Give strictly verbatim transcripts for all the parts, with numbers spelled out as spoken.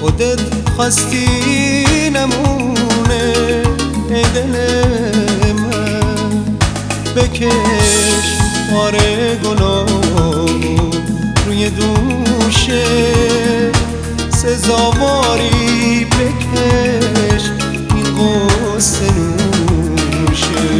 خودت خواستی نمونه ای دل من، بکش بار گناه روی دوشه، سزاواری بکش این قصه نوشه.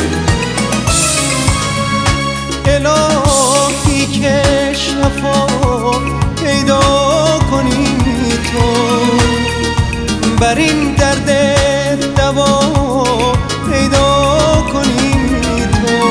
الهی که شفا پیدا کنی تو، بر این درد دوا پیدا کنی تو.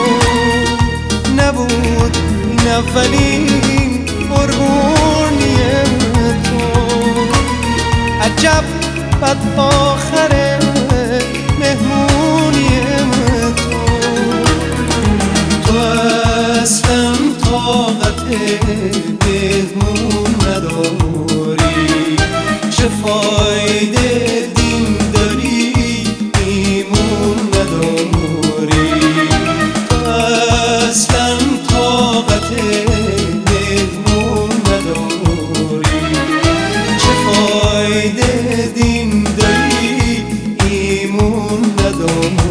نبود این اولین قربونی تو، عجب بد آخر مهمونی تو. تو اصلا طاقت مهمون نداری، چه فایده دین داری ایمون نداری. تو اصلا طاقت مهمون نداری، چه فایده دین داری ایمون نداری.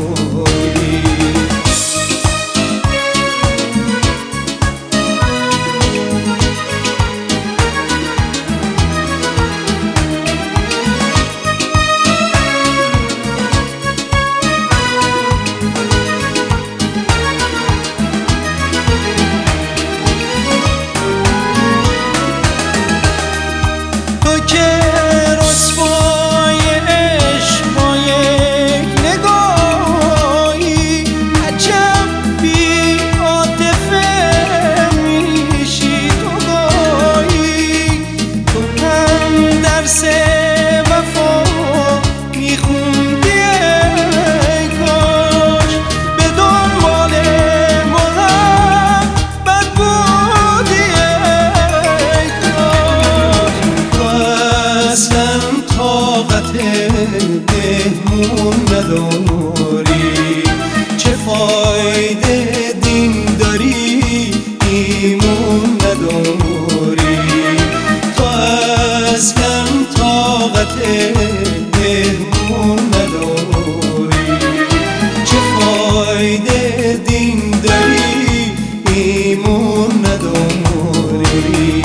مهمون نداری، چه فایده دین داری ایمون نداری. تو اصلا طاقت مهمون نداری، چه فایده دین داری ایمون نداری.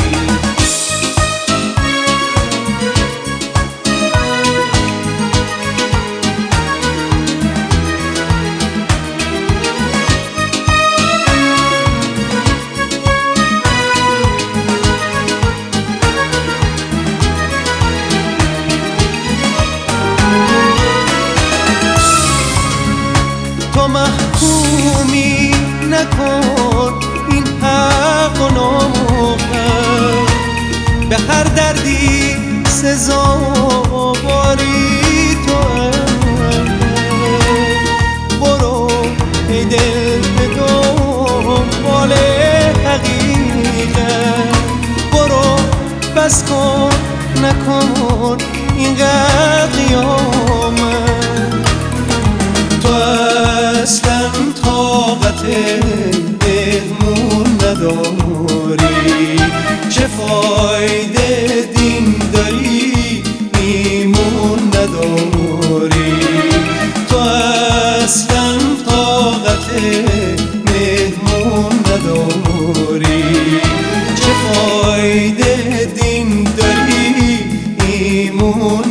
تو محکومی نکن این حق و ناموفق، به هر دردی سزاواری تو. برو ای دل به دنبال حقیقت، برو بس کن نکن اینقدر قیامت. تو اصلا طاقت مهمون نداری، چه فایده دین داری ایمون نداری. تو اصلا طاقت مهمون نداری، چه فایده دین داری ایمون